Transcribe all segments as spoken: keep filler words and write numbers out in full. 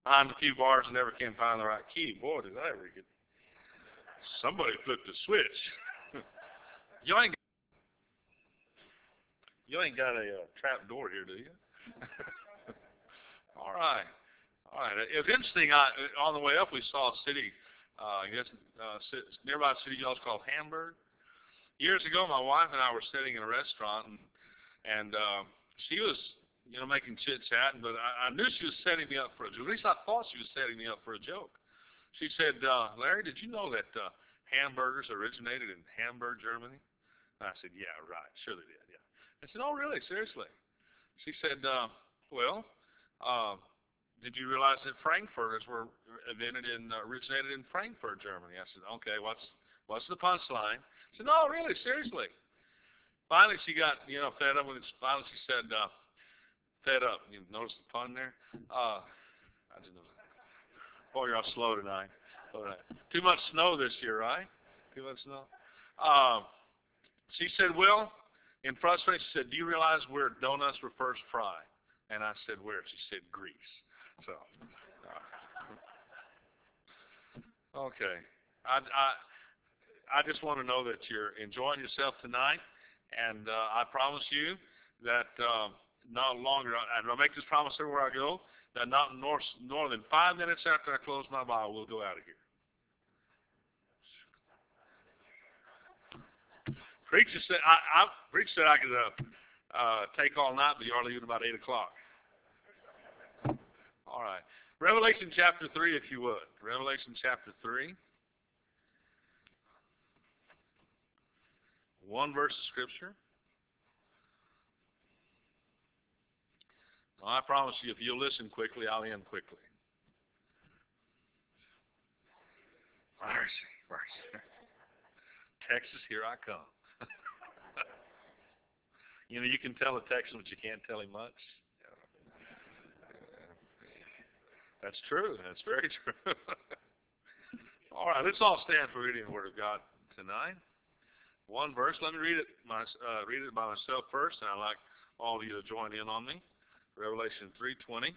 behind a few bars and never can find the right key. Boy, did I ever get. Somebody flipped the switch. you ain't you ain't got a uh, trap door here, do you? All right, all right. It was interesting. I, on the way up, we saw a city. Uh, I guess uh, nearby city y'all's called Hamburg. Years ago, my wife and I were sitting in a restaurant, and and uh, she was, you know, making chit chat, but I, I knew she was setting me up for a joke. At least I thought she was setting me up for a joke. She said, uh, Larry, did you know that uh, hamburgers originated in Hamburg, Germany? And I said, yeah, right. Sure they did, yeah. I said, oh, really? Seriously? She said, uh, well, uh, did you realize that frankfurters were invented in, uh, originated in Frankfurt, Germany? I said, okay, what's what's the punchline? She said, no, really, seriously. Finally, she got, you know, fed up with it. Finally, she said, uh, fed up. You notice the pun there? Uh, I didn't know that. Boy, you're all slow tonight. Slow tonight. Too much snow this year, right? Too much snow. Uh, she said, well, in frustration, she said, do you realize where donuts were first fried? And I said, where? She said, Greece. So, uh, okay. I, I, I just want to know that you're enjoying yourself tonight, and uh, I promise you that uh, not longer, and I'll make this promise everywhere I go, that not more, more than five minutes after I close my Bible, we'll go out of here. Preacher said I, I preacher said I could uh, uh, take all night, but you are leaving about eight o'clock. All right, Revelation chapter three, if you would. Revelation chapter three. One verse of Scripture. Well, I promise you, if you'll listen quickly, I'll end quickly. Mercy, mercy. Texas, here I come. You know, you can tell a Texan, but you can't tell him much. That's true. That's very true. All right, let's all stand for reading the Word of God tonight. One verse. Let me read it. My, uh, read it by myself first, and I'd like all of you to join in on me. Revelation three twenty.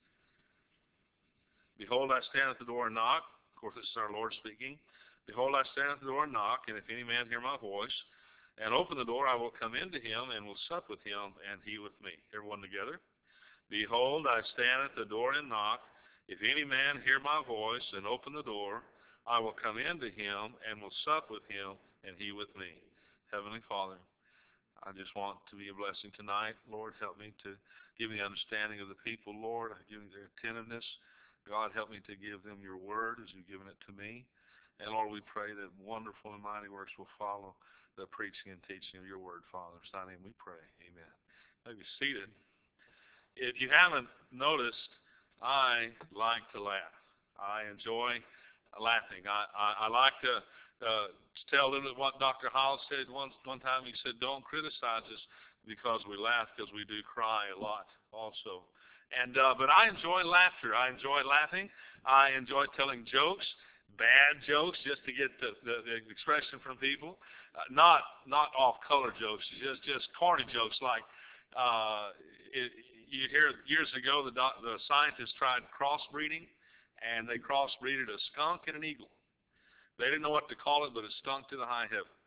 Behold, I stand at the door and knock. Of course, this is our Lord speaking. Behold, I stand at the door and knock, and if any man hear my voice, and open the door, I will come into him, and will sup with him, and he with me. Everyone together. Behold, I stand at the door and knock. If any man hear my voice, and open the door, I will come into him, and will sup with him, and he with me. Heavenly Father, I just want to be a blessing tonight. Lord, help me to give me the understanding of the people, Lord. Give me their attentiveness. God, help me to give them your word as you've given it to me. And Lord, we pray that wonderful and mighty works will follow the preaching and teaching of your word, Father. In thy name we pray. Amen. May be seated. If you haven't noticed, I like to laugh. I enjoy laughing. I, I, I like to uh, tell a little bit what Doctor Howell said once one time. He said, don't criticize us because we laugh, because we do cry a lot also. And uh, but I enjoy laughter. I enjoy laughing. I enjoy telling jokes, bad jokes, just to get the, the, the expression from people. Uh, not not off-color jokes, just just corny jokes like uh, it, you hear years ago the doc, the scientists tried crossbreeding, and they crossbreeded a skunk and an eagle. They didn't know what to call it, but it stunk to the high heavens.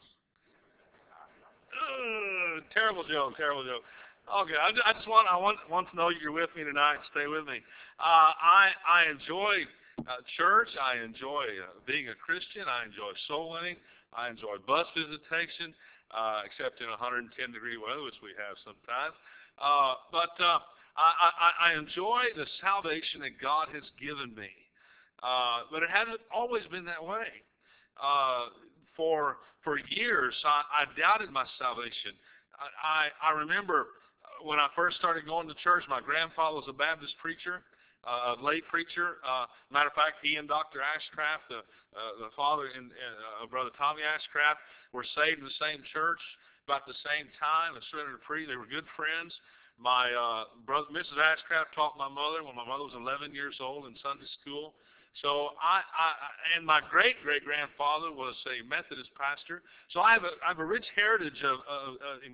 Ugh, terrible joke, terrible joke. Okay, I, I just want I want want to know you're with me tonight. Stay with me. Uh, I I enjoy uh, church. I enjoy uh, being a Christian. I enjoy soul winning. I enjoy bus visitation, uh, except in one hundred ten degree weather, which we have sometimes. Uh, but uh, I, I, I enjoy the salvation that God has given me. Uh, but it hasn't always been that way. Uh, for for years, I, I doubted my salvation. I, I, I remember when I first started going to church, my grandfather was a Baptist preacher, uh, a lay preacher. Uh, matter of fact, he and Doctor Ashcraft, the, uh, the father and uh, Brother Tommy Ashcraft, were saved in the same church about the same time and surrendered to free. They were good friends. My uh, brother, Missus Ashcraft, taught my mother when my mother was eleven years old in Sunday school. So I, I and my great great grandfather was a Methodist pastor. So I have a I have a rich heritage of, of, of in,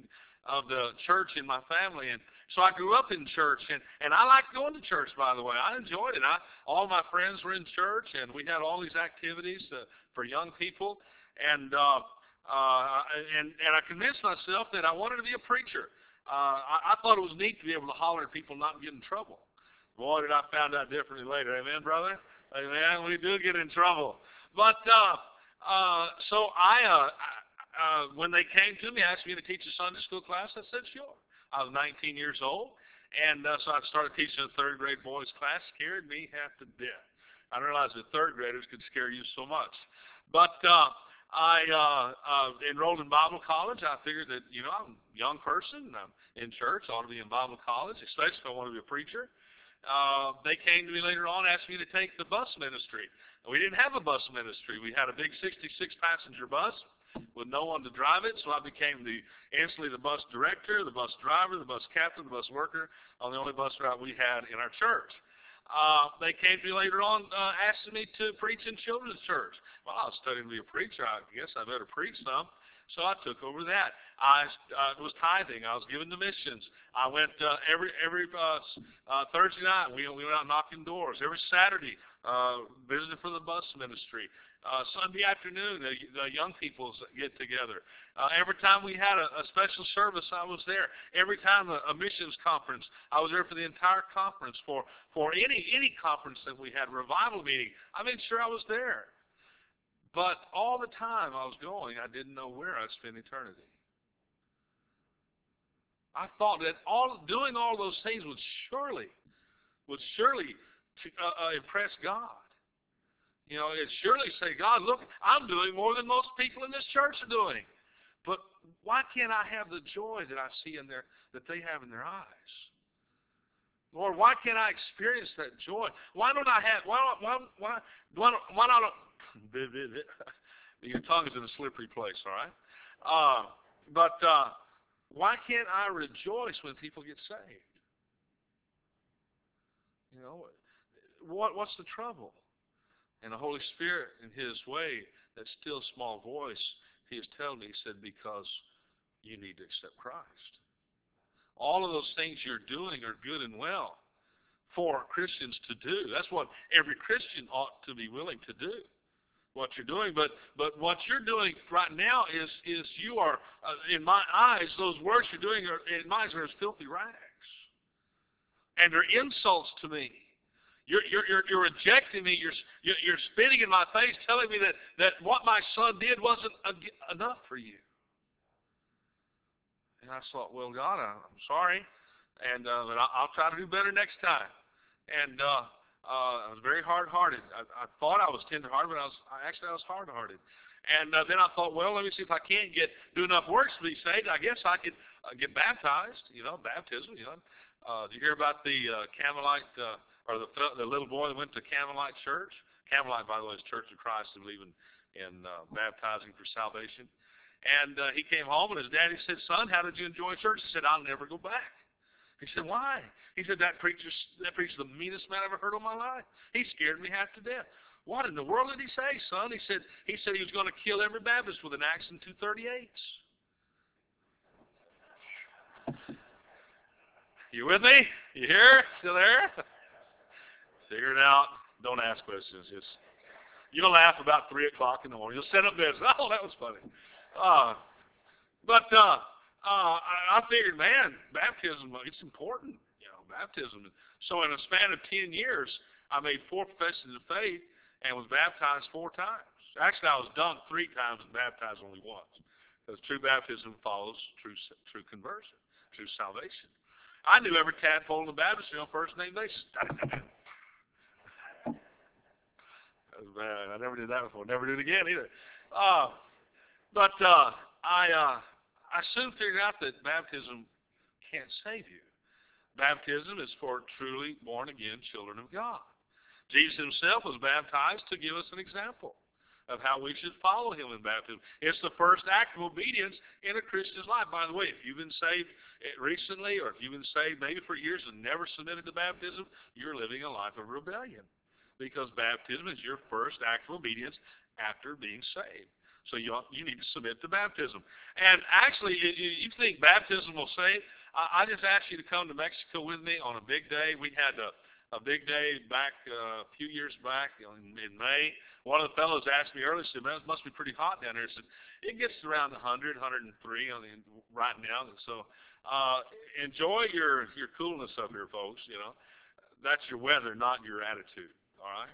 of the church in my family, and so I grew up in church, and and I liked going to church. By the way, I enjoyed it. I all my friends were in church, and we had all these activities uh, for young people, and uh, uh, and and I convinced myself that I wanted to be a preacher. Uh, I, I thought it was neat to be able to holler at people and not get in trouble. Boy, did I find out differently later. Amen, brother? Amen. We do get in trouble. But uh, uh, so I, uh, uh, when they came to me, asked me to teach a Sunday school class, I said, sure. I was nineteen years old, and uh, so I started teaching a third grade boys class. Scared me half to death. I didn't realize that third graders could scare you so much. But uh, I uh, uh, enrolled in Bible college. I figured that, you know, I'm a young person, I'm in church, I ought to be in Bible college, especially if I want to be a preacher. Uh, they came to me later on and asked me to take the bus ministry. We didn't have a bus ministry. We had a big sixty-six passenger bus with no one to drive it, so I became the instantly the bus director, the bus driver, the bus captain, the bus worker on the only bus route we had in our church. Uh, they came to me later on uh, asking me to preach in children's church. Well, I was studying to be a preacher. I guess I better preach some. So I took over that. I uh, was tithing. I was giving to missions. I went uh, every every uh, uh, Thursday night. We, we went out knocking doors. Every Saturday, uh, visiting for the bus ministry. Uh, Sunday afternoon, the, the young people get together. Uh, every time we had a, a special service, I was there. Every time a, a missions conference, I was there for the entire conference. For for any any conference that we had, revival meeting, I made sure I was there. But all the time I was going, I didn't know where I'd spend eternity. I thought that all doing all those things would surely would surely uh, uh, impress God. You know, it surely say, God, look, I'm doing more than most people in this church are doing. But why can't I have the joy that I see in their that they have in their eyes? Lord, why can't I experience that joy? Why don't I have? Why don't, why why why don't, why not? Your tongue is in a slippery place, all right. Uh, but uh, why can't I rejoice when people get saved? You know, what what's the trouble? And the Holy Spirit, in His way, that still small voice, He is telling me, He said, because you need to accept Christ. All of those things you're doing are good and well for Christians to do. That's what every Christian ought to be willing to do, what you're doing. But but what you're doing right now is, is you are, uh, in my eyes, those works you're doing, are, in my eyes, are as filthy rags. And they're insults to me. You're, you're, you're, you're rejecting me. You're, you're spitting in my face, telling me that, that what my son did wasn't enough for you. And I thought, well, God, I'm sorry, and uh, but I'll try to do better next time. And uh, uh, I was very hard-hearted. I, I thought I was tender-hearted, but I was I, actually I was hard-hearted. And uh, then I thought, well, let me see if I can't get do enough works to be saved. I guess I could uh, get baptized. You know, baptism. You know, uh, did you hear about the uh, Carmelite uh, or the the little boy that went to Carmelite church? Carmelite, by the way, is Church of Christ, who believe in in uh, baptizing for salvation. And uh, he came home, and his daddy said, son, how did you enjoy church? He said, I'll never go back. He said, why? He said, that preacher's, that preacher's the meanest man I ever heard in my life. He scared me half to death. What in the world did he say, son? He said he said he was going to kill every Baptist with an axe and two thirty-eights. You with me? You here? Still there? Figure it out. Don't ask questions. Just you'll laugh about three o'clock in the morning. You'll set up business. Oh, that was funny. Uh, but uh, uh, I, I figured, man, baptism, it's important, you know, baptism. So in a span of ten years, I made four professions of faith and was baptized four times. Actually, I was dunked three times and baptized only once. Because true baptism follows true true conversion, true salvation. I knew every tadpole in the baptistry on first name basis. That was bad. I never did that before. Never do it again either. Uh, But uh, I uh, I soon figured out that baptism can't save you. Baptism is for truly born-again children of God. Jesus himself was baptized to give us an example of how we should follow him in baptism. It's the first act of obedience in a Christian's life. By the way, if you've been saved recently or if you've been saved maybe for years and never submitted to baptism, you're living a life of rebellion because baptism is your first act of obedience after being saved. So you you need to submit to baptism. And actually, you, you think baptism will save? I, I just asked you to come to Mexico with me on a big day. We had a, a big day back uh, a few years back in, in May. One of the fellows asked me earlier, said, "Man, it must be pretty hot down here." I said, "It gets around one hundred, one hundred three on the, right now." So uh, enjoy your, your coolness up here, folks. You know, that's your weather, not your attitude. All right.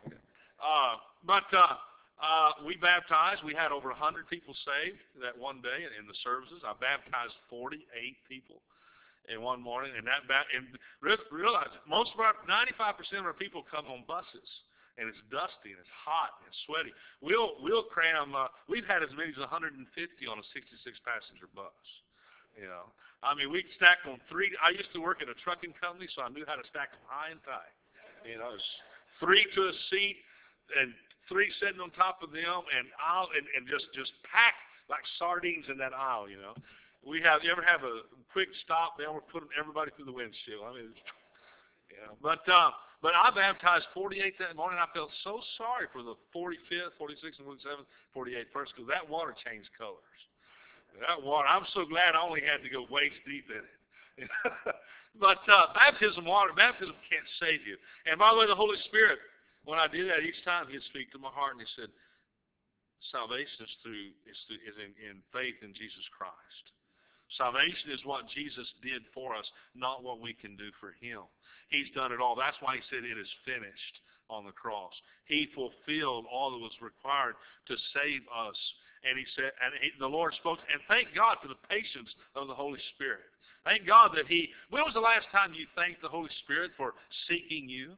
Uh, but uh, uh, we baptized. We had over one hundred people saved that one day in the services. I baptized forty-eight people in one morning, and that ba- and realize most of our ninety-five percent of our people come on buses, and it's dusty and it's hot and it's sweaty. We'll we'll cram. Uh, we've had as many as one hundred fifty on a sixty-six passenger bus. You know, I mean, we stacked on three. I used to work at a trucking company, so I knew how to stack them high and tight. You know, it's three to a seat and three sitting on top of them, and aisle and, and just just packed like sardines in that aisle. You know, we have. You ever have a quick stop? They always put everybody through the windshield. I mean, it's, you know, but uh, but I baptized forty-eight that morning. I felt so sorry for the forty-fifth, forty-sixth, and forty-seventh, forty-eighth person because that water changed colors. That water. I'm so glad I only had to go waist deep in it. But uh, baptism water, baptism can't save you. And by the way, the Holy Spirit, when I did that, each time He'd speak to my heart, and He said, salvation is through is, through, is in, in faith in Jesus Christ. Salvation is what Jesus did for us, not what we can do for Him. He's done it all. That's why He said it is finished on the cross. He fulfilled all that was required to save us. And He said, and he, the Lord spoke, and thank God for the patience of the Holy Spirit. Thank God that He, when was the last time you thanked the Holy Spirit for seeking you?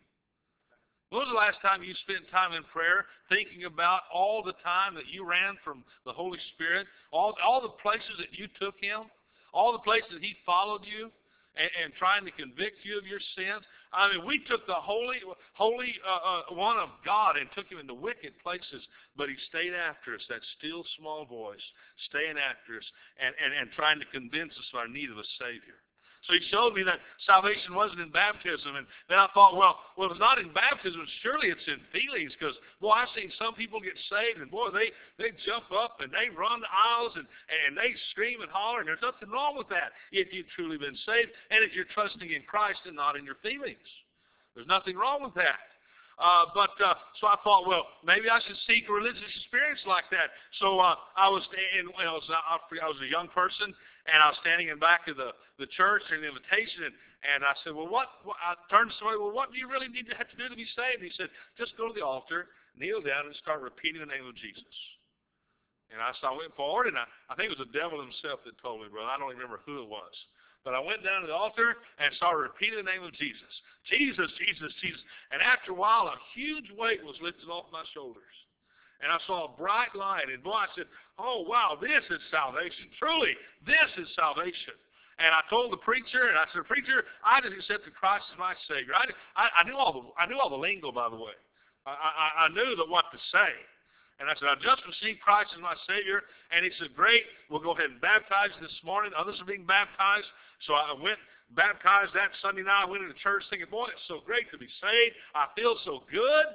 When was the last time you spent time in prayer thinking about all the time that you ran from the Holy Spirit, all, all the places that you took Him, all the places that He followed you and, and trying to convict you of your sins? I mean, we took the Holy Holy uh, uh, One of God and took Him into wicked places, but He stayed after us, that still small voice, staying after us and, and, and trying to convince us of our need of a Savior. So He showed me that salvation wasn't in baptism. And then I thought, well, well, if it's not in baptism, surely it's in feelings. Because, boy, I've seen some people get saved, and, boy, they, they jump up and they run the aisles and, and they scream and holler. And there's nothing wrong with that if you've truly been saved and if you're trusting in Christ and not in your feelings. There's nothing wrong with that. Uh, but uh, so I thought, well, maybe I should seek a religious experience like that. So uh, I was, in, I was, I was a young person, and I was standing in back of the, the church during the invitation, and, and I said, well, what, what? I turned to somebody, well, what do you really need to have to do to be saved? And he said, just go to the altar, kneel down, and start repeating the name of Jesus. And I, so I went forward, and I, I think it was the devil himself that told me, brother. I don't even remember who it was. But I went down to the altar and started repeating the name of Jesus. Jesus, Jesus, Jesus. And after a while, a huge weight was lifted off my shoulders. And I saw a bright light. And boy, I said, oh, wow, this is salvation. Truly, this is salvation. And I told the preacher, and I said, preacher, I just accepted Christ as my Savior. I, I, I knew all the I knew all the lingo, by the way. I, I, I knew the, what to say. And I said, I just received Christ as my Savior. And he said, great, we'll go ahead and baptize you this morning. Others are being baptized. So I went, baptized that Sunday night. I went into church thinking, boy, it's so great to be saved. I feel so good.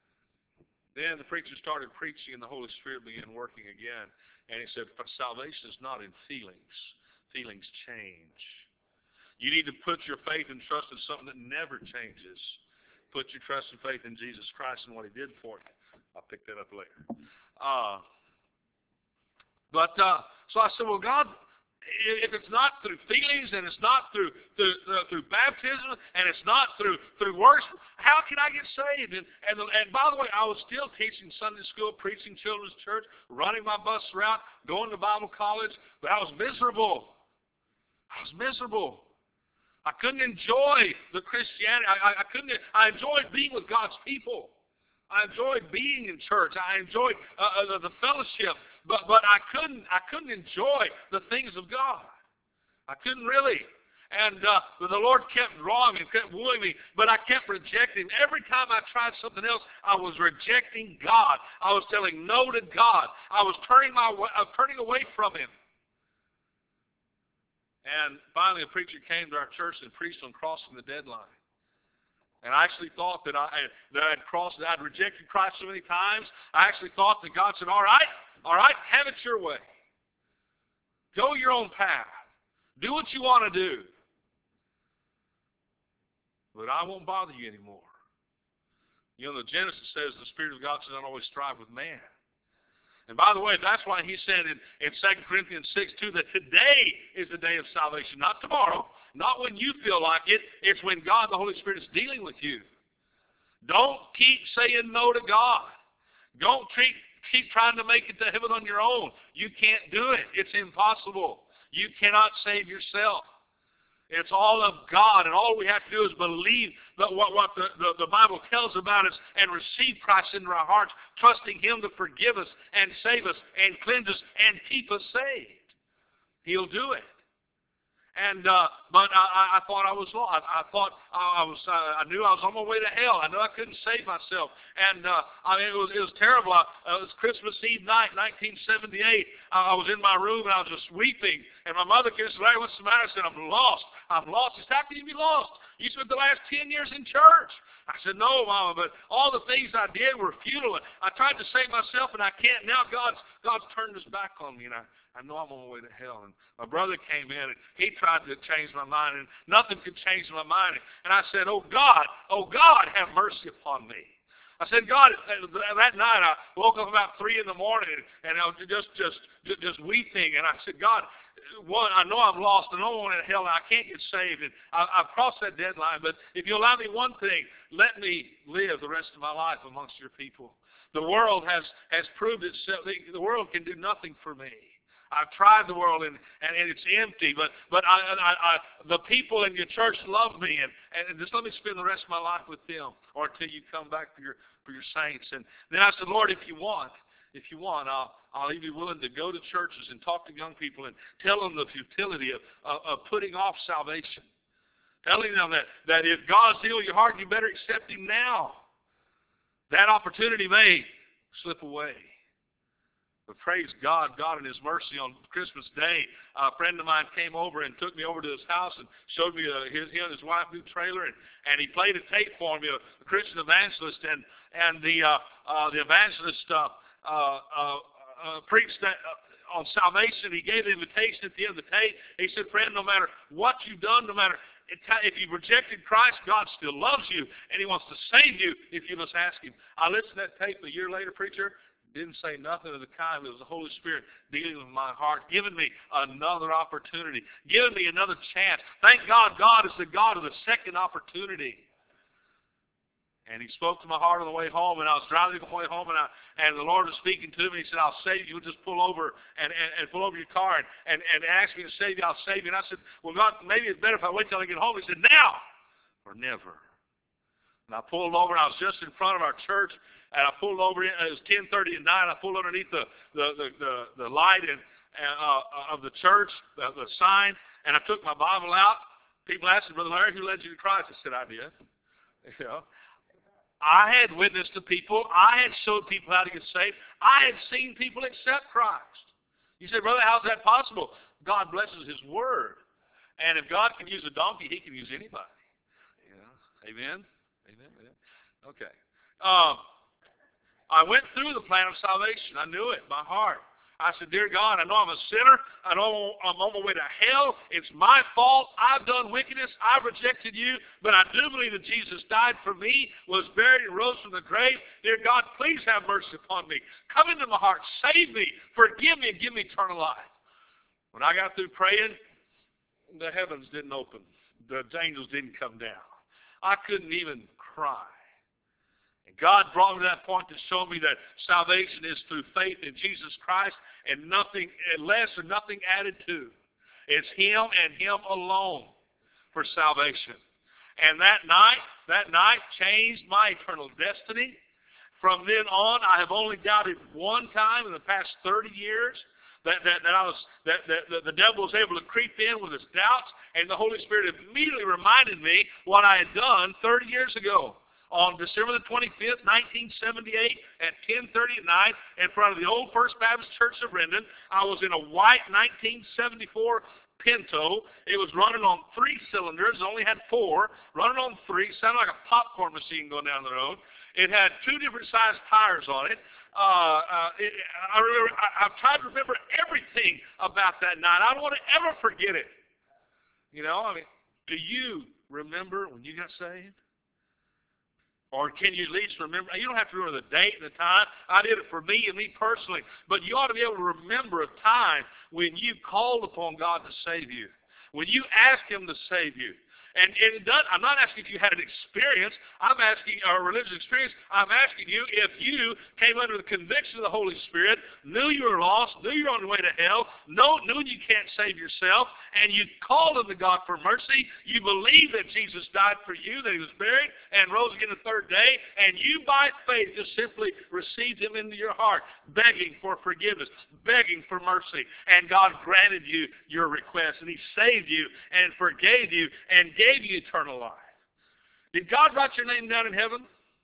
Then the preacher started preaching and the Holy Spirit began working again. And he said, salvation is not in feelings. Feelings change. You need to put your faith and trust in something that never changes. Put your trust and faith in Jesus Christ and what He did for you. I'll pick that up later. Uh, but uh, so I said, well, God, if it's not through feelings and it's not through through, uh, through baptism and it's not through through worship, how can I get saved? And, and and by the way, I was still teaching Sunday school, preaching children's church, running my bus route, going to Bible college, but I was miserable. I was miserable. I couldn't enjoy the Christianity. I, I, I couldn't. I enjoyed being with God's people. I enjoyed being in church. I enjoyed uh, the, the fellowship, but but I couldn't I couldn't enjoy the things of God. I couldn't really. And uh, the Lord kept drawing me, kept wooing me, but I kept rejecting. Every time I tried something else, I was rejecting God. I was telling no to God. I was turning my uh, turning away from Him. And finally, a preacher came to our church and preached on crossing the deadline. And I actually thought that I that I'd crossed, that I'd rejected Christ so many times. I actually thought that God said, all right, all right, have it your way. Go your own path. Do what you want to do. But I won't bother you anymore. You know, the Genesis says the Spirit of God does not always strive with man. And by the way, that's why he said in, in Second Corinthians six two that today is the day of salvation, not tomorrow, not when you feel like it. It's when God, the Holy Spirit, is dealing with you. Don't keep saying no to God. Don't treat, keep trying to make it to heaven on your own. You can't do it. It's impossible. You cannot save yourself. It's all of God, and all we have to do is believe that what, what the, the, the Bible tells about us and receive Christ into our hearts, trusting Him to forgive us and save us and cleanse us and keep us saved. He'll do it. And uh, but I, I thought I was lost. I, I thought I was. Uh, I knew I was on my way to hell. I knew I couldn't save myself. And uh, I mean, it was it was terrible. I, uh, it was Christmas Eve night, nineteen seventy-eight. I, I was in my room and I was just weeping. And my mother came and said, "Larry, what's the matter?" I said, "I'm lost. I'm lost." She said, "How can you be lost? You spent the last ten years in church." I said, "No, Mama, but all the things I did were futile. I tried to save myself, and I can't. Now God's God's turned His back on me, and I, I know I'm on my way to hell." And my brother came in, and he tried to change my mind, and nothing could change my mind. And I said, "Oh God, oh God, have mercy upon me." I said, "God," that night I woke up about three in the morning, and I was just just just weeping. And I said, "God, one, I know I'm lost, and I know I'm in hell, and I can't get saved, and I, I've crossed that deadline. But if you allow me one thing, let me live the rest of my life amongst your people." The world has has proved itself. The, the world can do nothing for me. I've tried the world, and, and, and it's empty. But but I, I, I, the people in your church love me, and, and just let me spend the rest of my life with them, or until you come back for your for your saints. And then I said, "Lord, if you want, if you want, I'll I'll even be willing to go to churches and talk to young people and tell them the futility of of, of putting off salvation, telling them that that if God's healed your heart, you better accept Him now. That opportunity may slip away." But praise God, God in His mercy, on Christmas Day, a friend of mine came over and took me over to his house and showed me a, his, he and his wife new trailer, and, and he played a tape for me, a, a Christian evangelist, and and the uh, uh, the evangelist uh, uh, uh, uh, preached that, uh, on salvation. He gave the invitation at the end of the tape. He said, "Friend, no matter what you've done, no matter if you've rejected Christ, God still loves you, and He wants to save you if you just ask Him." I listened to that tape a year later, preacher. Didn't say nothing of the kind. It was the Holy Spirit dealing with my heart, giving me another opportunity, giving me another chance. Thank God, God is the God of the second opportunity. And He spoke to my heart on the way home, and I was driving on the way home, and I, and the Lord was speaking to me. He said, "I'll save you. Just pull over and, and, and pull over your car and, and, and ask me to save you. I'll save you." And I said, "Well, God, maybe it's better if I wait till I get home." He said, "Now or never." And I pulled over, and I was just in front of our church. And I pulled over, it was ten thirty at night, I pulled underneath the, the, the, the, the light and, uh, of the church, the, the sign, and I took my Bible out. People asked me, "Brother Larry, who led you to Christ?" I said, "I did." You know, I had witnessed to people. I had showed people how to get saved. I had seen people accept Christ. You say, "Brother, how's that possible?" God blesses His Word. And if God can use a donkey, He can use anybody. You know? Amen? Amen? Amen? Okay. Um, I went through the plan of salvation. I knew it, my heart. I said, "Dear God, I know I'm a sinner. I know I'm on my way to hell. It's my fault. I've done wickedness. I've rejected you. But I do believe that Jesus died for me, was buried, and rose from the grave. Dear God, please have mercy upon me. Come into my heart. Save me. Forgive me and give me eternal life." When I got through praying, the heavens didn't open. The angels didn't come down. I couldn't even cry. God brought me to that point to show me that salvation is through faith in Jesus Christ and nothing less or nothing added to. It's Him and Him alone for salvation. And that night, that night changed my eternal destiny. From then on, I have only doubted one time in the past thirty years that, that, that I was that, that, that the devil was able to creep in with his doubts, and the Holy Spirit immediately reminded me what I had done thirty years ago. On December the twenty-fifth, nineteen seventy-eight, at ten thirty at night, in front of the old First Baptist Church of Rendon, I was in a white nineteen seventy-four Pinto. It was running on three cylinders. It only had four. Running on three. Sounded like a popcorn machine going down the road. It had two different sized tires on it. Uh, uh, it I remember, I, I've tried to remember everything about that night. I don't want to ever forget it. You know, I mean, do you remember when you got saved? Or can you at least remember? You don't have to remember the date and the time. I did it for me and me personally. But you ought to be able to remember a time when you called upon God to save you. When you asked Him to save you. And, and it does, I'm not asking if you had an experience. I'm asking, or a religious experience. I'm asking you if you came under the conviction of the Holy Spirit, knew you were lost, knew you were on the way to hell, know, knew you can't save yourself, and you called unto God for mercy. You believe that Jesus died for you, that He was buried, and rose again the third day, and you by faith just simply received Him into your heart, begging for forgiveness, begging for mercy. And God granted you your request, and He saved you and forgave you and gave gave you eternal life. Did God write your name down in heaven?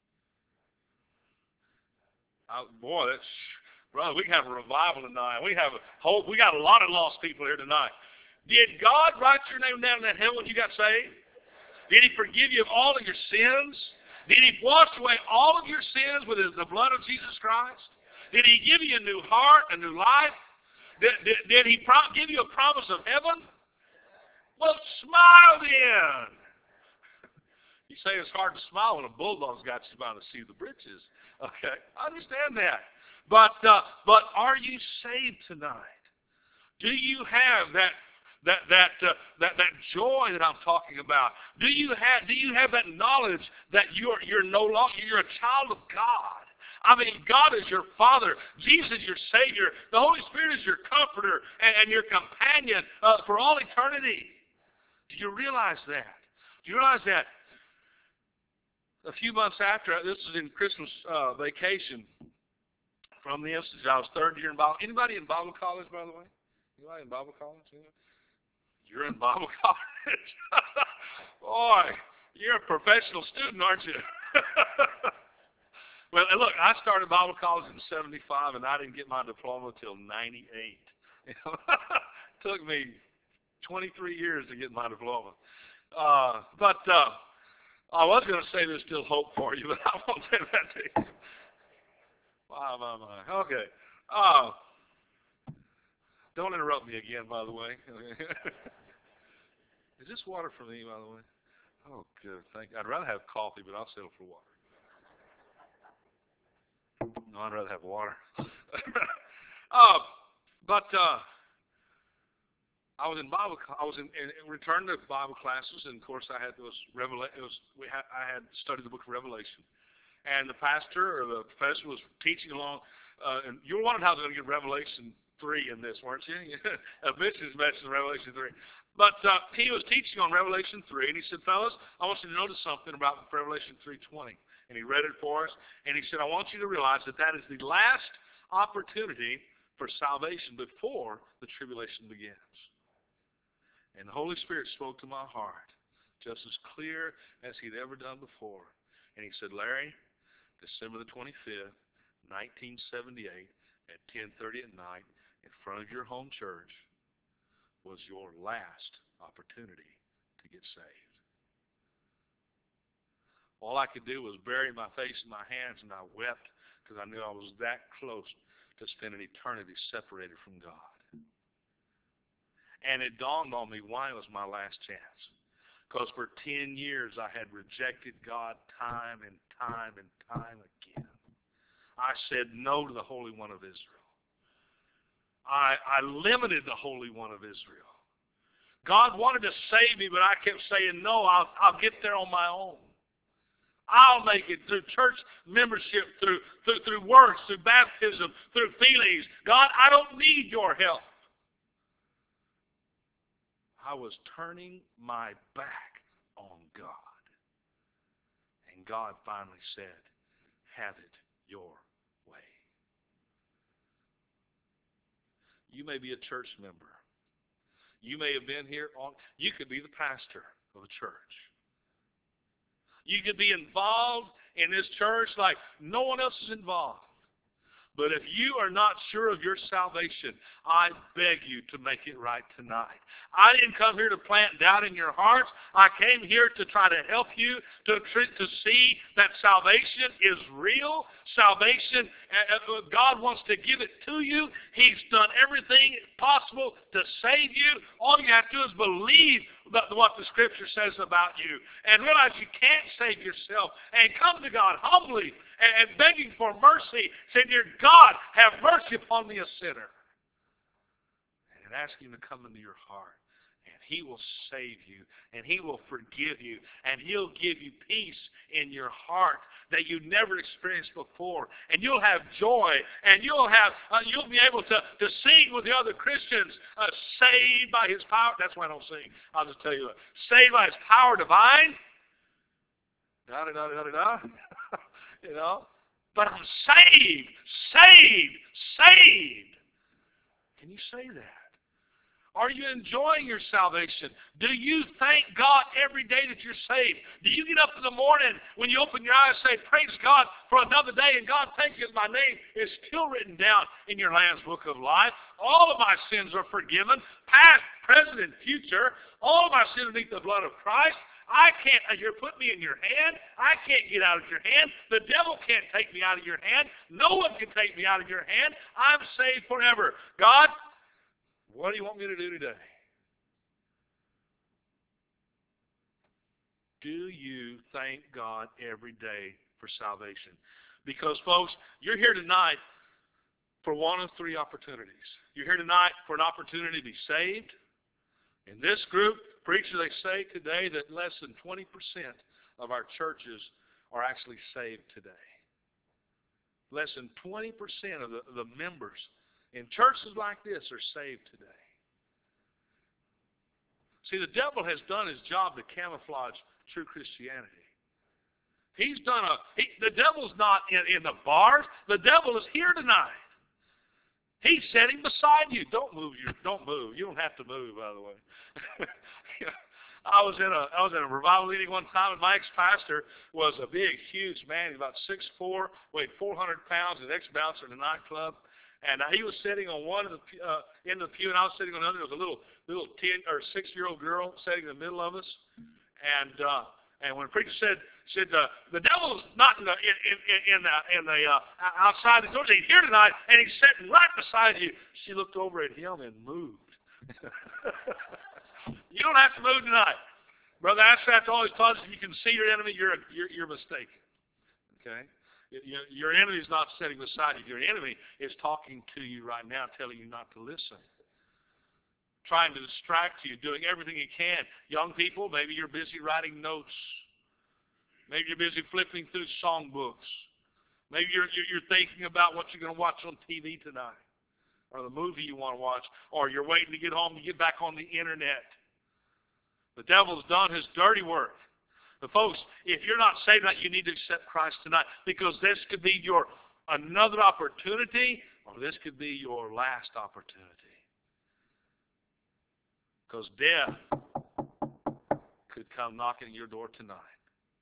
Oh, boy, that's brother. We have a revival tonight. We have a whole. We got a lot of lost people here tonight. Did God write your name down in that heaven when you got saved? Did He forgive you of all of your sins? Did He wash away all of your sins with the blood of Jesus Christ? Did He give you a new heart, a new life? Did, did, did He pro- give you a promise of heaven? Well, smile then. You say it's hard to smile when a bulldog's got you by the seat of the britches. Okay, I understand that. But uh, but are you saved tonight? Do you have that that that uh, that that joy that I'm talking about? Do you have do you have that knowledge that you're you're no longer you're a child of God? I mean, God is your Father. Jesus is your Savior. The Holy Spirit is your comforter and, and your companion uh, for all eternity. Do you realize that? Do you realize that a few months after, this was in Christmas uh, vacation from the Institute. I was third year in Bible. Anybody in Bible college, by the way? Anybody in Bible college? You're in Bible college. Boy, you're a professional student, aren't you? Well, look, I started Bible college in seventy-five, and I didn't get my diploma until ninety-eight. You know? It took me twenty-three years to get my diploma. Uh, but uh, I was going to say there's still hope for you, but I won't say that to you. Wow, my, my. Okay. Uh, don't interrupt me again, by the way. Is this water for me, by the way? Oh, good. Thank you. I'd rather have coffee, but I'll settle for water. No, I'd rather have water. uh, but... Uh, I was in Bible. I was in, in, in return to Bible classes, and of course, I had those revela- It was we had I had studied the book of Revelation, and the pastor or the professor was teaching along. Uh, and you were wondering how they're going to get Revelation three in this, weren't you? Eventually, mentioned Revelation three, but uh, he was teaching on Revelation three, and he said, "Fellas, I want you to notice something about Revelation three twenty." And he read it for us, and he said, "I want you to realize that that is the last opportunity for salvation before the tribulation begins." And the Holy Spirit spoke to my heart just as clear as He'd ever done before. And He said, "Larry, December the twenty-fifth, nineteen seventy-eight, at ten thirty at night, in front of your home church, was your last opportunity to get saved." All I could do was bury my face in my hands, and I wept because I knew I was that close to spending eternity separated from God. And it dawned on me why it was my last chance. Because for ten years I had rejected God time and time and time again. I said no to the Holy One of Israel. I, I limited the Holy One of Israel. God wanted to save me, but I kept saying, no, I'll, I'll get there on my own. I'll make it through church membership, through, through, through works, through baptism, through feelings. God, I don't need your help. I was turning my back on God. And God finally said, "Have it your way." You may be a church member. You may have been here on, you could be the pastor of a church. You could be involved in this church like no one else is involved. But if you are not sure of your salvation, I beg you to make it right tonight. I didn't come here to plant doubt in your hearts. I came here to try to help you to, to see that salvation is real. Salvation, God wants to give it to you. He's done everything possible to save you. All you have to do is believe what the Scripture says about you and realize you can't save yourself and come to God humbly and begging for mercy, saying, dear God, have mercy upon me, a sinner. And ask Him to come into your heart. And He will save you. And He will forgive you. And He'll give you peace in your heart that you never experienced before. And you'll have joy. And you'll have uh, you'll be able to, to sing with the other Christians, uh, saved by His power. That's why I don't sing. I'll just tell you what. Saved by His power divine. Da-da-da-da-da-da. You know? But I'm saved, saved, saved. Can you say that? Are you enjoying your salvation? Do you thank God every day that you're saved? Do you get up in the morning when you open your eyes and say, praise God for another day, and God, thank you that my name is still written down in your Lamb's Book of Life. All of my sins are forgiven, past, present, and future. All of my sins beneath the blood of Christ. I can't, you're putting me in your hand. I can't get out of your hand. The devil can't take me out of your hand. No one can take me out of your hand. I'm saved forever. God, what do you want me to do today? Do you thank God every day for salvation? Because, folks, you're here tonight for one of three opportunities. You're here tonight for an opportunity to be saved. In this group, preachers, they say today that less than twenty percent of our churches are actually saved today. Less than twenty percent of the, the members in churches like this are saved today. See, the devil has done his job to camouflage true Christianity. He's done a, he, the devil's not in, in the bars. The devil is here tonight. He's sitting beside you. Don't move. You don't move. You don't have to move, by the way. I was in a I was in a revival meeting one time, and my ex-pastor was a big, huge man. He's about six foot four, weighed four hundred pounds, an ex-bouncer in a nightclub. And uh, he was sitting on one of the uh, end of the pew, and I was sitting on the other. There was a little little ten or six year old girl sitting in the middle of us. And uh, and when the preacher said said uh, the devil's not in the in in, in the in the uh, outside the door, he's here tonight, and he's sitting right beside you. She looked over at him and moved. You don't have to move tonight, brother. Asaph always taught us if you can see your enemy, you're you're, you're mistaken. Okay. Your, your enemy is not sitting beside you. Your enemy is talking to you right now, telling you not to listen. Trying to distract you, doing everything he can. Young people, maybe you're busy writing notes. Maybe you're busy flipping through songbooks. Maybe you're, you're thinking about what you're going to watch on T V tonight, or the movie you want to watch, or you're waiting to get home to get back on the internet. The devil's done his dirty work. But folks, if you're not saved tonight, you need to accept Christ tonight, because this could be your another opportunity, or this could be your last opportunity. Because death could come knocking at your door tonight.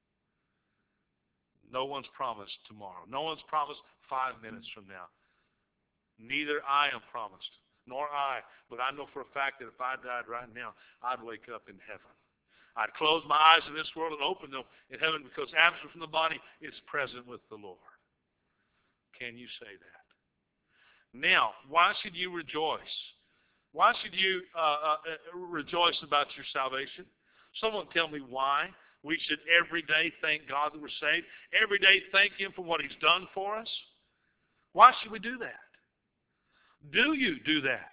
No one's promised tomorrow. No one's promised five minutes from now. Neither I am promised, nor I. But I know for a fact that if I died right now, I'd wake up in heaven. I'd close my eyes in this world and open them in heaven, because absent from the body is present with the Lord. Can you say that? Now, why should you rejoice? Why should you uh, uh, rejoice about your salvation? Someone tell me why we should every day thank God that we're saved. Every day thank Him for what He's done for us. Why should we do that? Do you do that?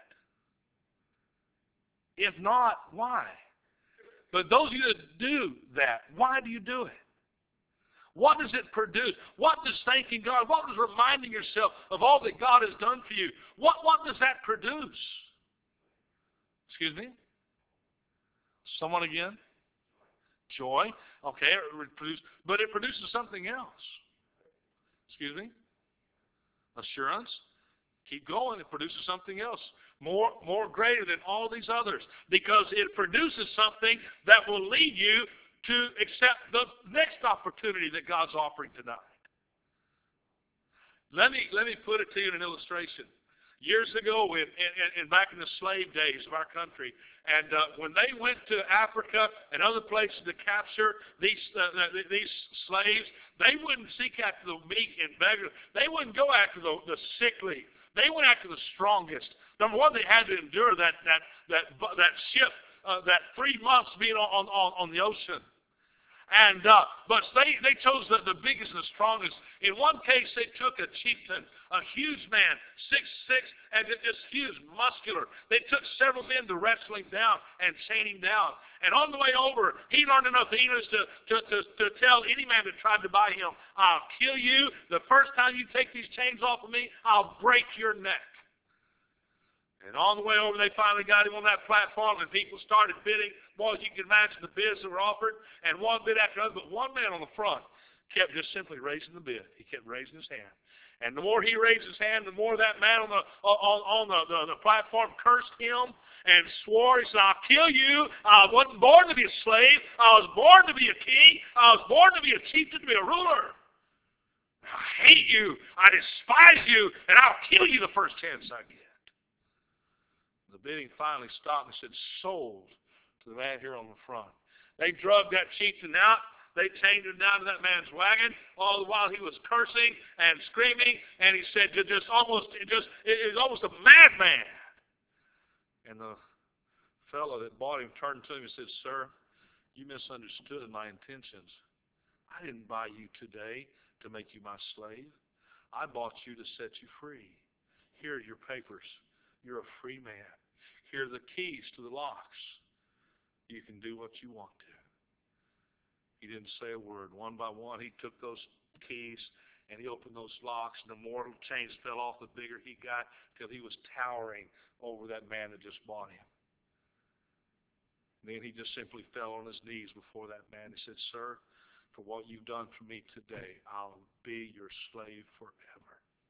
If not, why? But those of you that do that, why do you do it? What does it produce? What does thanking God, what does reminding yourself of all that God has done for you, what, what does that produce? Excuse me? Someone again? Joy. Okay, it produce, but it produces something else. Excuse me? Assurance. Keep going. It produces something else. More, more greater than all these others. Because it produces something that will lead you to accept the next opportunity that God's offering tonight. Let me, let me put it to you in an illustration. Years ago, in, in, in back in the slave days of our country, and uh, when they went to Africa and other places to capture these uh, these slaves, they wouldn't seek after the meek and beggar. They wouldn't go after the, the sickly. They went after the strongest. Number one, they had to endure that that that that ship, uh, that three months being on on, on the ocean. And uh, but they, they chose the, the biggest and the strongest. In one case, they took a chieftain, a huge man, six six, and just huge, muscular. They took several men to wrestle him down and chain him down. And on the way over, he learned enough English to, to, to, to tell any man that tried to buy him, I'll kill you. The first time you take these chains off of me, I'll break your neck. And on the way over, they finally got him on that platform, and people started bidding. Boys, you can imagine the bids that were offered, and one bid after another. But one man on the front kept just simply raising the bid. He kept raising his hand. And the more he raised his hand, the more that man on the on, on the, the, the platform cursed him and swore. He said, I'll kill you. I wasn't born to be a slave. I was born to be a king. I was born to be a chieftain, to be a ruler. I hate you. I despise you, and I'll kill you the first chance I get. The bidding finally stopped and said, sold to the man here on the front. They drugged that chieftain out. They chained him down to that man's wagon. All the while he was cursing and screaming, and he said, just almost, just, it was almost a madman. And the fellow that bought him turned to him and said, sir, you misunderstood my intentions. I didn't buy you today to make you my slave. I bought you to set you free. Here are your papers. You're a free man. Here are the keys to the locks. You can do what you want to. He didn't say a word. One by one, he took those keys and he opened those locks, and the more chains fell off, the bigger he got, till he was towering over that man that just bought him. And then he just simply fell on his knees before that man. He said, sir, for what you've done for me today, I'll be your slave forever.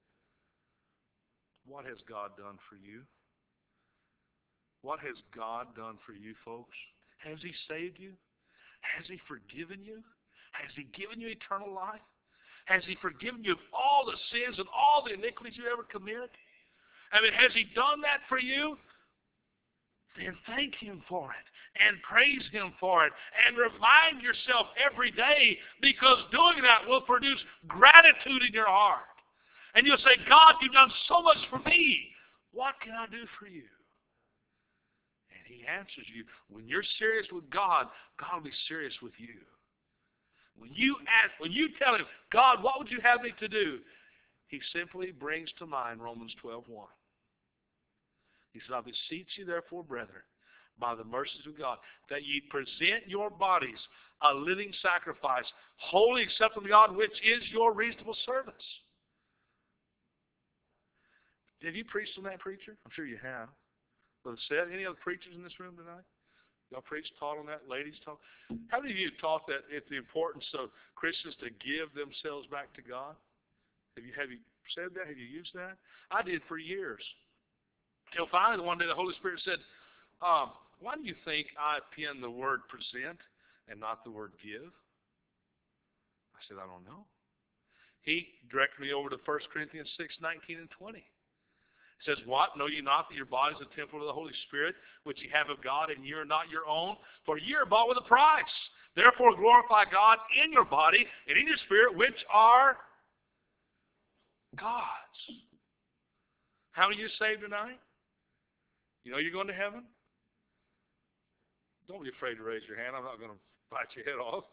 What has God done for you? What has God done for you, folks? Has He saved you? Has He forgiven you? Has He given you eternal life? Has He forgiven you of all the sins and all the iniquities you ever committed? I mean, has He done that for you? Then thank Him for it and praise Him for it and remind yourself every day, because doing that will produce gratitude in your heart. And you'll say, God, you've done so much for me. What can I do for you? And He answers you. When you're serious with God, God will be serious with you. When you ask, when you tell Him, God, what would you have me to do? He simply brings to mind Romans twelve one. He said, I beseech you therefore, brethren, by the mercies of God, that ye present your bodies a living sacrifice, wholly acceptable to God, which is your reasonable service. Have you preached on that, preacher? I'm sure you have. Brother Seth, any other preachers in this room tonight? Y'all preached, taught on that? Ladies taught? How many of you taught that it's the importance of Christians to give themselves back to God? Have you, have you said that? Have you used that? I did for years. Till finally one day the Holy Spirit said, um, why do you think I penned the word present and not the word give? I said, I don't know. He directed me over to First Corinthians six nineteen and twenty. It says, what? Know ye not that your body is a temple of the Holy Spirit, which ye have of God, and ye are not your own? For ye are bought with a price. Therefore glorify God in your body and in your spirit, which are God's. How many of you saved tonight? You know you're going to heaven? Don't be afraid to raise your hand. I'm not going to bite your head off.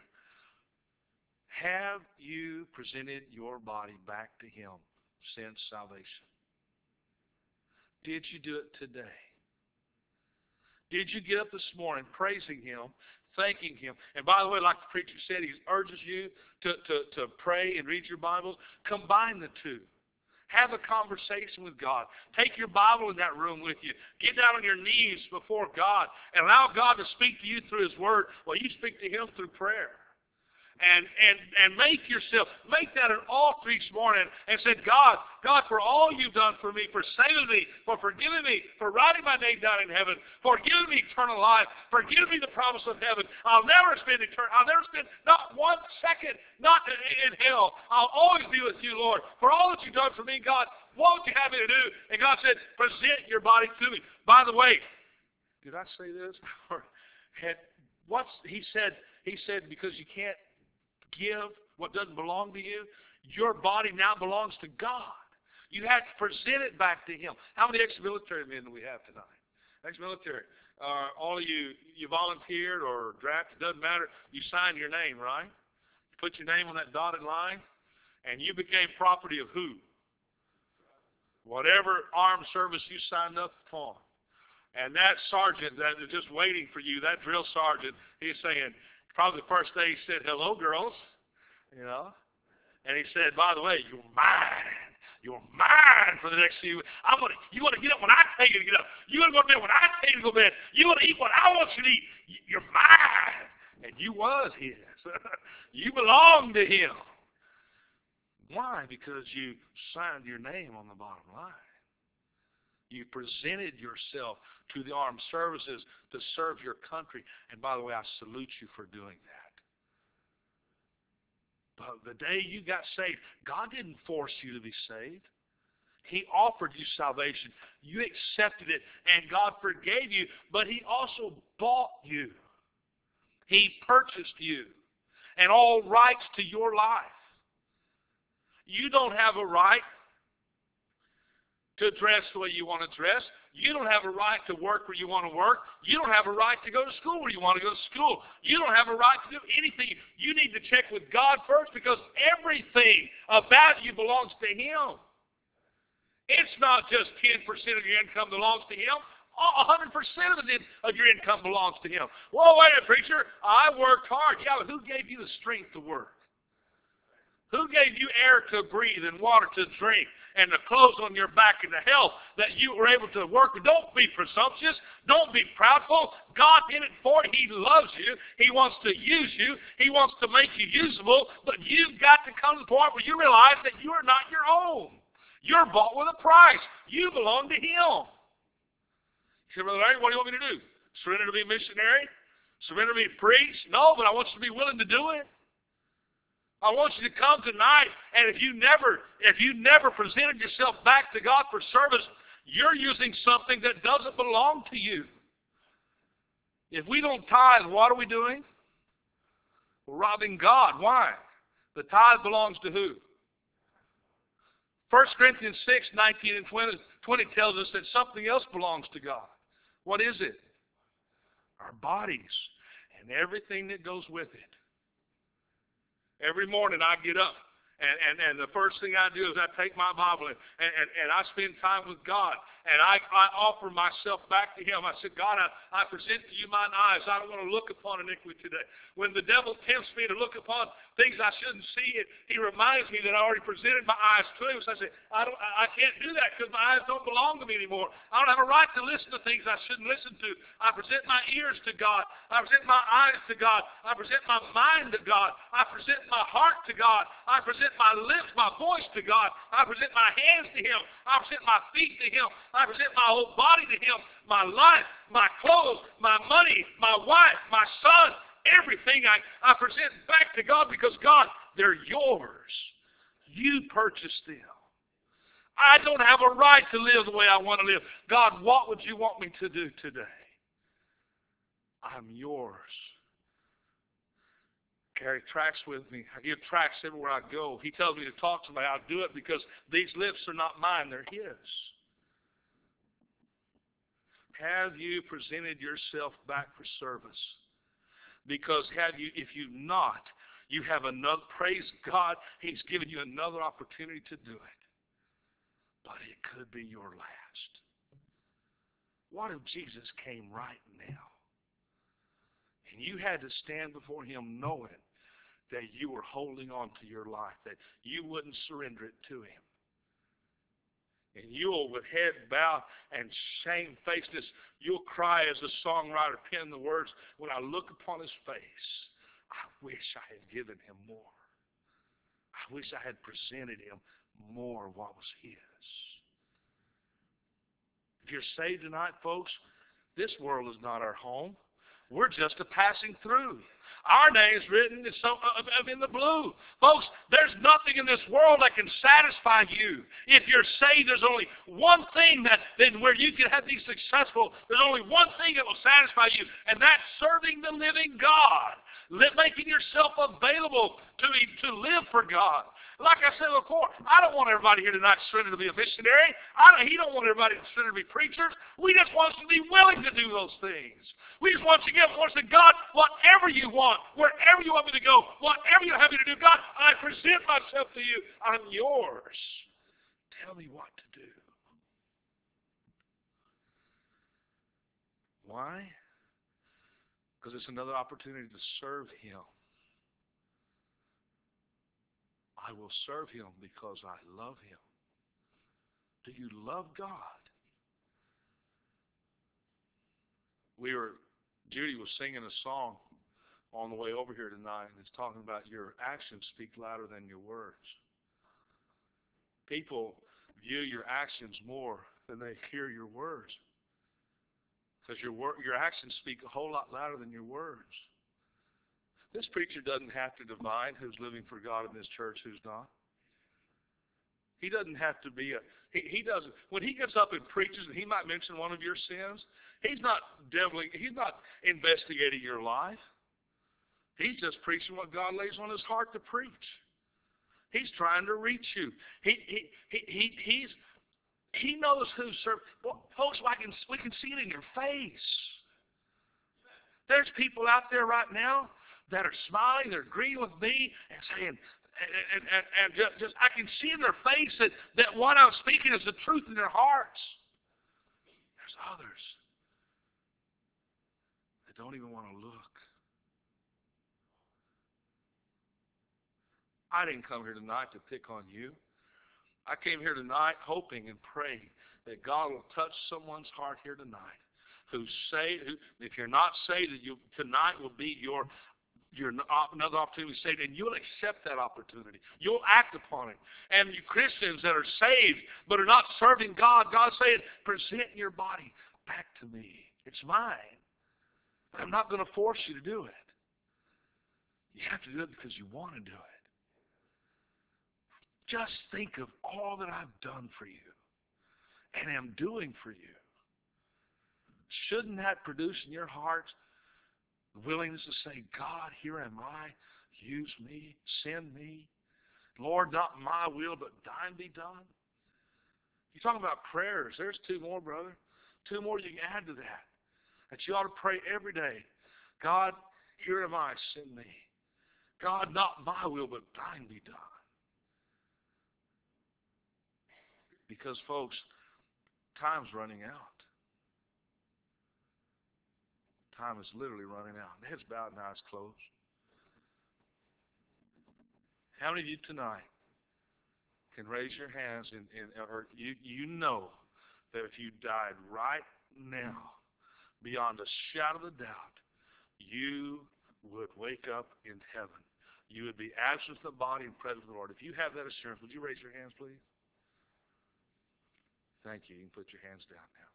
Have you presented your body back to Him since salvation? Did you do it today? Did you get up this morning praising Him, thanking Him? And by the way, like the preacher said, he urges you to, to, to pray and read your Bibles. Combine the two. Have a conversation with God. Take your Bible in that room with you. Get down on your knees before God and allow God to speak to you through His Word while you speak to Him through prayer. And, and, and make yourself, make that an altar each morning and say, God, God, for all you've done for me, for saving me, for forgiving me, for writing my name down in heaven, for giving me eternal life, for giving me the promise of heaven. I'll never spend eternity. I'll never spend not one second, not in hell. I'll always be with you, Lord. For all that you've done for me, God, what would you have me to do? And God said, present your body to me. By the way, did I say this? Had, what's, he said, he said, because you can't give what doesn't belong to you, your body now belongs to God. You have to present it back to Him. How many ex-military men do we have tonight? Ex-military. Uh, all of you, you volunteered or drafted, doesn't matter. You signed your name, right? You put your name on that dotted line, and you became property of who? Whatever armed service you signed up for. And that sergeant that is just waiting for you, that drill sergeant, he's saying, probably the first day he said, hello, girls, you know. And he said, by the way, you're mine. You're mine for the next few weeks. I'm gonna, you want to get up when I tell you to get up. You want to go to bed when I tell you to go to bed. You want to eat what I want you to eat. You're mine. And you was his. You belong to him. Why? Because you signed your name on the bottom line. You presented yourself to the armed services to serve your country. And by the way, I salute you for doing that. But the day you got saved, God didn't force you to be saved. He offered you salvation. You accepted it, and God forgave you. But He also bought you. He purchased you and all rights to your life. You don't have a right to dress the way you want to dress. You don't have a right to work where you want to work. You don't have a right to go to school where you want to go to school. You don't have a right to do anything. You need to check with God first, because everything about you belongs to Him. It's not just ten percent of your income belongs to Him. one hundred percent of, it, of your income belongs to Him. Well, wait a minute, preacher. I worked hard. Yeah, but who gave you the strength to work? Who gave you air to breathe and water to drink and the clothes on your back and the health that you were able to work? Don't be presumptuous. Don't be proudful. God did it for you. He loves you. He wants to use you. He wants to make you usable. But you've got to come to the point where you realize that you are not your own. You're bought with a price. You belong to Him. You say, Brother Larry, what do you want me to do? Surrender to be a missionary? Surrender to be a priest? No, but I want you to be willing to do it. I want you to come tonight, and if you never, if you never presented yourself back to God for service, you're using something that doesn't belong to you. If we don't tithe, what are we doing? We're robbing God. Why? The tithe belongs to who? First Corinthians six, nineteen and twenty tells us that something else belongs to God. What is it? Our bodies and everything that goes with it. Every morning I get up, and, and, and the first thing I do is I take my Bible, and, and, and I spend time with God, and I, I offer myself back to Him. I said, God, I, I present to you mine eyes. I don't want to look upon iniquity today. When the devil tempts me to look upon things I shouldn't see, it, he reminds me that I already presented my eyes to Him. So I say, I, don't, I can't do that because my eyes don't belong to me anymore. I don't have a right to listen to things I shouldn't listen to. I present my ears to God. I present my eyes to God. I present my mind to God. I present my heart to God. I present my lips, my voice to God. I present my hands to Him. I present my feet to Him. I present my whole body to Him. My life, my clothes, my money, my wife, my son, everything I, I present back to God, because God, they're yours. You purchased them. I don't have a right to live the way I want to live. God, what would you want me to do today? I'm yours. Carry tracts with me. I give tracts everywhere I go. He tells me to talk to somebody. I'll do it because these lips are not mine. They're His. Have you presented yourself back for service? Because have you, if you've not, you have another, praise God, He's given you another opportunity to do it. But it could be your last. What if Jesus came right now? And you had to stand before Him knowing that you were holding on to your life, that you wouldn't surrender it to Him. And you'll, with head bowed and shamefacedness, you'll cry as the songwriter penned the words, when I look upon His face, I wish I had given him more. I wish I had presented him more of what was his. If you're saved tonight, folks, this world is not our home. We're just a passing through. Our name's written in, so, uh, in the blue. Folks, there's nothing in this world that can satisfy you. If you're saved, there's only one thing that then where you can have be successful. There's only one thing that will satisfy you, and that's serving the living God. Making yourself available to, to live for God. Like I said before, I don't want everybody here tonight to surrender to be a missionary. I don't, he don't want everybody to surrender to be preachers. We just want us to be willing to do those things. We just want you to give us to God, whatever you want, wherever you want me to go, whatever you have me to do. God, I present myself to you. I'm yours. Tell me what to do. Why? Because it's another opportunity to serve him. I will serve him because I love him. Do you love God? We were, Judy was singing a song on the way over here tonight, and it's talking about your actions speak louder than your words. People view your actions more than they hear your words. Because your wor- your actions speak a whole lot louder than your words. This preacher doesn't have to divine who's living for God in this church, who's not. He doesn't have to be a, he, he doesn't, when he gets up and preaches and he might mention one of your sins, he's not deviling, he's not investigating your life. He's just preaching what God lays on his heart to preach. He's trying to reach you. He, he, he, he, he's, he knows who serves. Well, folks, I can, we can see it in your face. There's people out there right now that are smiling, they're agreeing with me and saying, And, and, and just, just, I can see in their face that, that what I'm speaking is the truth in their hearts. There's others that don't even want to look. I didn't come here tonight to pick on you. I came here tonight hoping and praying that God will touch someone's heart here tonight who's saved. Who, if you're not saved, that you, tonight will be your You're another opportunity to be saved, and you'll accept that opportunity. You'll act upon it. And you Christians that are saved but are not serving God, God's saying, present your body back to me. It's mine. I'm not going to force you to do it. You have to do it because you want to do it. Just think of all that I've done for you and am doing for you. Shouldn't that produce in your heart willingness to say, God, here am I. Use me. Send me. Lord, not my will, but thine be done. You're talking about prayers. There's two more, brother. Two more you can add to that. That you ought to pray every day. God, here am I. Send me. God, not my will, but thine be done. Because, folks, time's running out. Time is literally running out. Heads bowed and eyes closed. How many of you tonight can raise your hands and, and or you, you know that if you died right now, beyond a shadow of a doubt, you would wake up in heaven. You would be absent from the body and present with the Lord. If you have that assurance, would you raise your hands, please? Thank you. You can put your hands down now.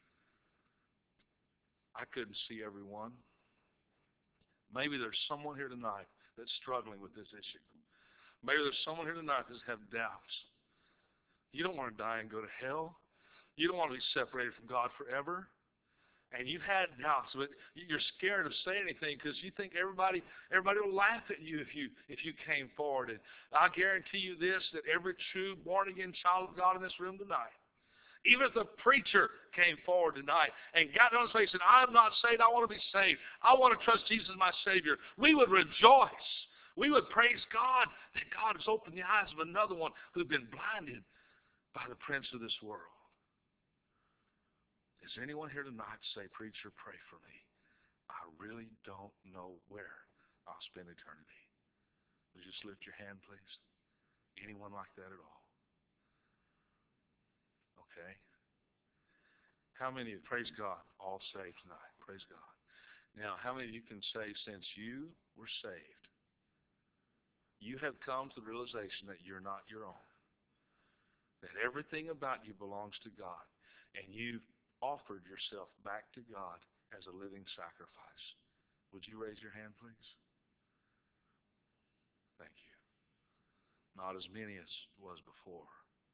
I couldn't see everyone. Maybe there's someone here tonight that's struggling with this issue. Maybe there's someone here tonight that has doubts. You don't want to die and go to hell. You don't want to be separated from God forever. And you've had doubts, but you're scared to say anything because you think everybody everybody will laugh at you if you if you came forward. And I guarantee you this, that every true born-again child of God in this room tonight, even if the preacher came forward tonight and got on his face and said, I'm not saved, I want to be saved. I want to trust Jesus as my Savior. We would rejoice. We would praise God that God has opened the eyes of another one who'd been blinded by the prince of this world. Is there anyone here tonight to say, preacher, pray for me? I really don't know where I'll spend eternity. Would you just lift your hand, please? Anyone like that at all? Okay. How many, praise God, all saved tonight? Praise God. Now, how many of you can say, since you were saved, you have come to the realization that you're not your own, that everything about you belongs to God, and you've offered yourself back to God as a living sacrifice? Would you raise your hand, please? Thank you. Not as many as was before.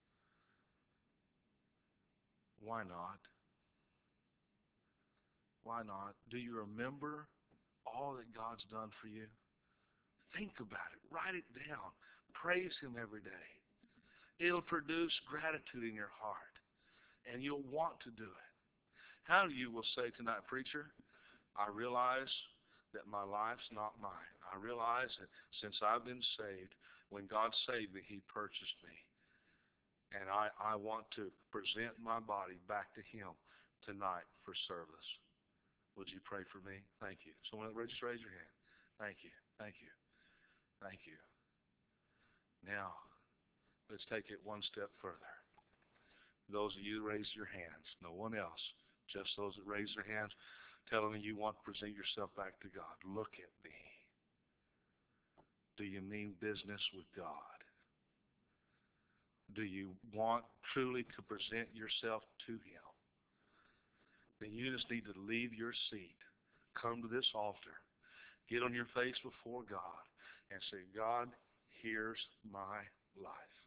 Why not? Why not? Do you remember all that God's done for you? Think about it. Write it down. Praise Him every day. It'll produce gratitude in your heart, and you'll want to do it. How you will say tonight, preacher, I realize that my life's not mine. I realize that since I've been saved, when God saved me, He purchased me. And I, I want to present my body back to Him tonight for service. Would you pray for me? Thank you. Someone, just raise your hand. Thank you. Thank you. Thank you. Now, let's take it one step further. Those of you who raise your hands, no one else, just those that raise their hands, telling me you want to present yourself back to God. Look at me. Do you mean business with God? Do you want truly to present yourself to Him? Then you just need to leave your seat, come to this altar, get on your face before God, and say, God, here's my life.